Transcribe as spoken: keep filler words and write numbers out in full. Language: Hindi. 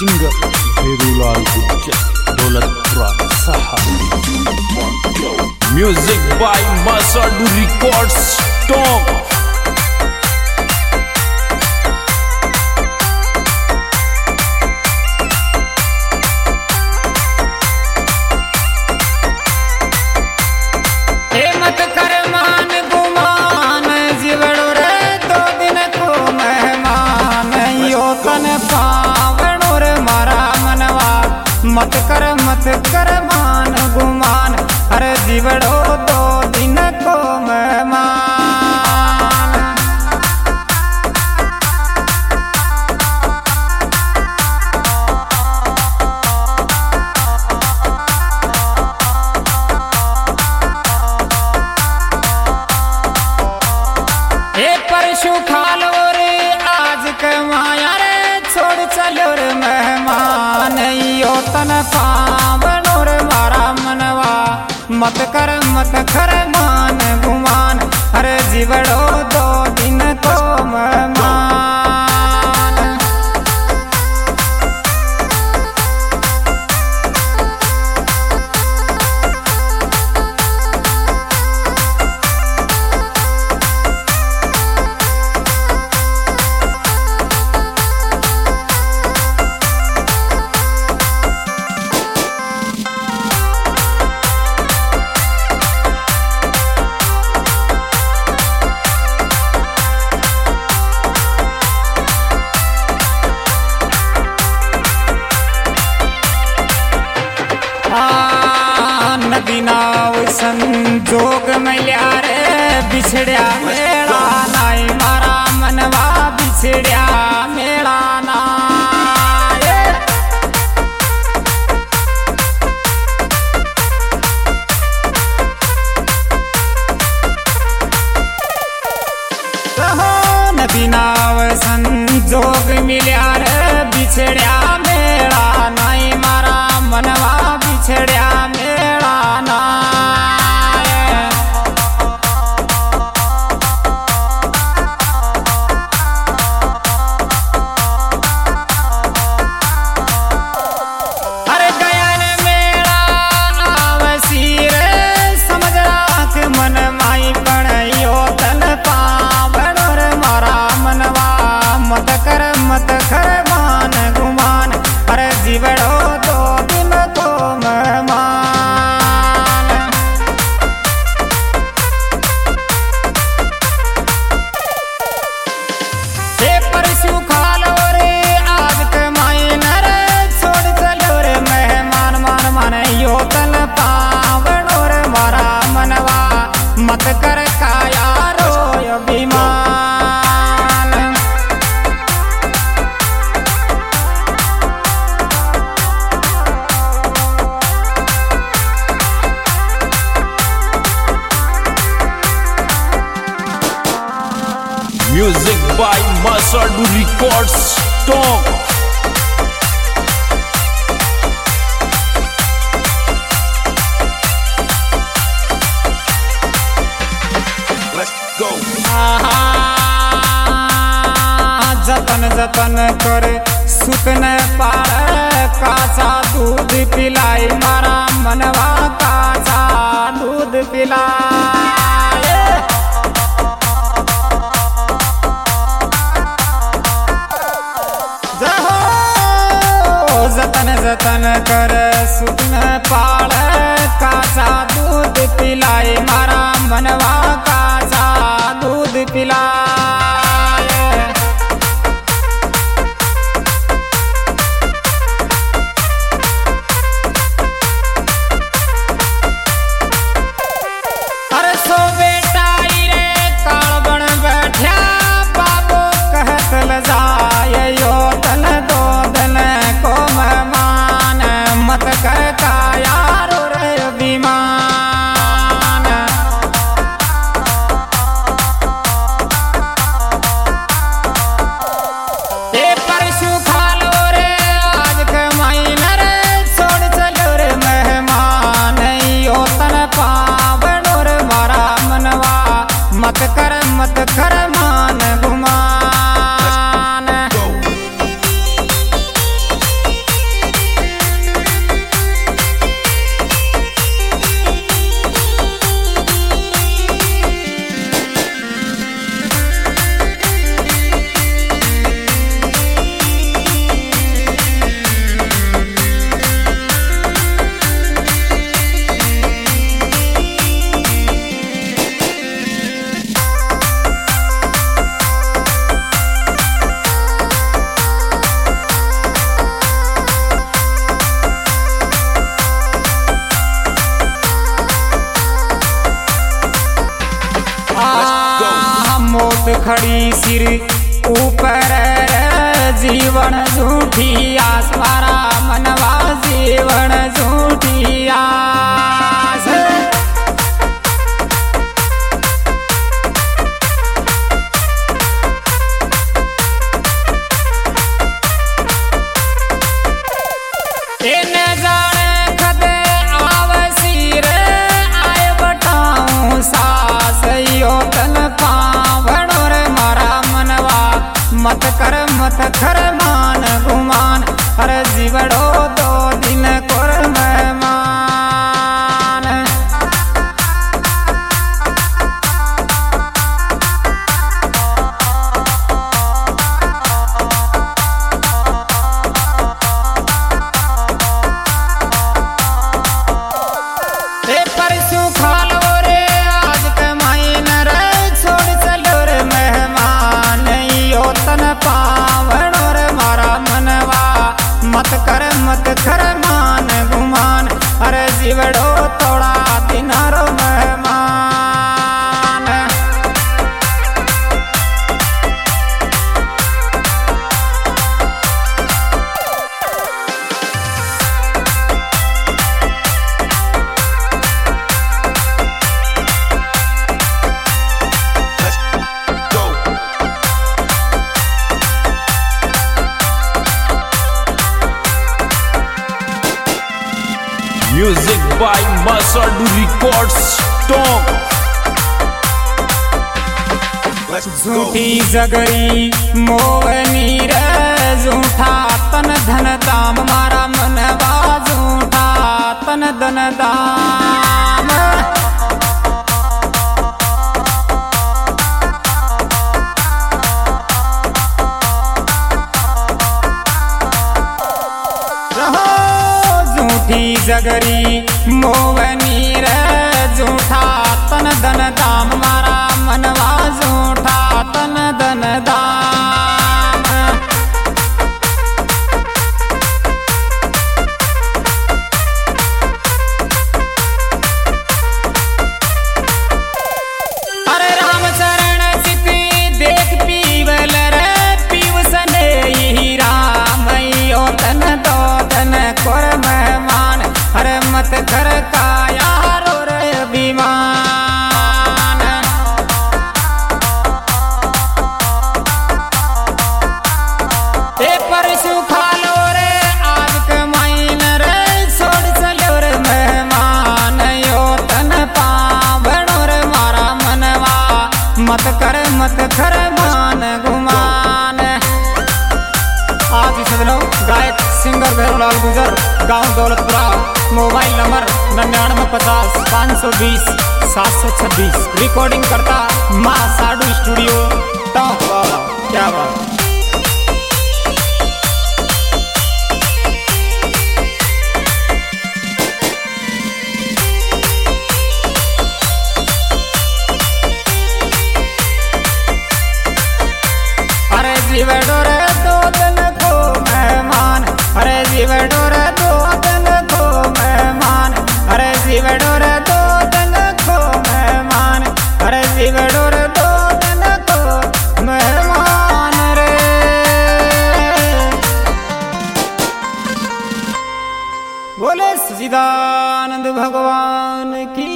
सिंगर भेरूलाल गुज्जर दौलतपुरा साहा। Music by Masadu records top. मत कर मत कर मान गुमान, अरे जीवड़ो दो दिन को मेहमान। ए परशु खा लो रे आज के माया रे, छोड़ चलो रे मेहमान। यो तन पावनो रे मारा मनवा, मत कर मत कर मान गुमान, अरे जीवड़ो दो दिन को मेहमान। नदी नाव संजोग मिल्या रे, बिछड़िया मेरा नाई मारा मनवा, बिछड़िया मेरा नाई। नदी नाव संजोग मिल्या रे, बिछड़िया मेरा नाई मारा मनवा, बिछड़िया मेरा नाय। अरे गयन मेरा आवसी रे, समझ राख मन माई पड़ियो तन पावनो रे मारा मनवा, मत कर मत कर मान गुमान, अरे जीवड़ो दो दिन को मेहमान। हे परशु खा लो रे आज के माइन रे, छोड़ चलो रे मेहमान। मान मान यो तन पावनो रे मारा मनवा, मत कर काया रोय बीमान। Music by Masadu records top. जतन जतन कर सुतन पाड़े, काचा दूध पिलाई मारा मनवा, काचा दूध पिलाए। जतन जतन कर सुतन पाड़े, काचा दूध पिलाई मारा मनवा, काचा दूध पिलाए। अरे सो बेटा रे काल बन बैठा, बाबो कहत ल जाए यो तन दो दिन को मेहमान, मत कर काया रो रे बीमान। खड़ी सिर ऊपर जीवन झूठी आस मारा मनवा जीवन झूठी आस। इन जाने खदे आवसीर आय बटाऊं सास यो तन पावण रे मारा मनवा मत कर मत कर मान गुमान हर जीवड़ो दो दिन कोर मेहमान। मत कर मत कर मान गुमान अरे जीवड़ो थोड़ा दिनारो मेहमान। Music by Masadu Records Stone। झूठी जगरी मोहनी रे झूठा तन धन दाम मारा मनवा झूठा तन धन दाम। झूठी जगरी मोहनी रे झूठा तन धन दाम मारा मनवा झूठा तन धन दाम। अरे राम चरण चिति देख पीवल रे पीव सने ही राम यो तन दो तन कोर मेहमान अरे मत कर काया रो रे अभिमान। ए परसु खालो रे आज कमाइन रे छोड़ चलो रे मेहमान यो तन पावणो रे मारा मनवा मत कर मत कर मान गुमान। आज ही सब लोग गायक सिंगर भैरवलाल गुजर गांव दौलतपुरा मोबाइल नंबर निन्यानवे पचास पाँच सौ बीस सात सौ छब्बीस रिकॉर्डिंग करता माँ साडू स्टूडियो टॉप। क्या बात। अरे जीवड़ो रे दो दिन को मेहमान अरे जीवड़ो रे दो दिन को मेहमान अरे जीवड़ो रे दो दिन को मेहमान अरे जीवड़ो रे दो दिन को मेहमान रे। बोले सच्चिदानंद भगवान की।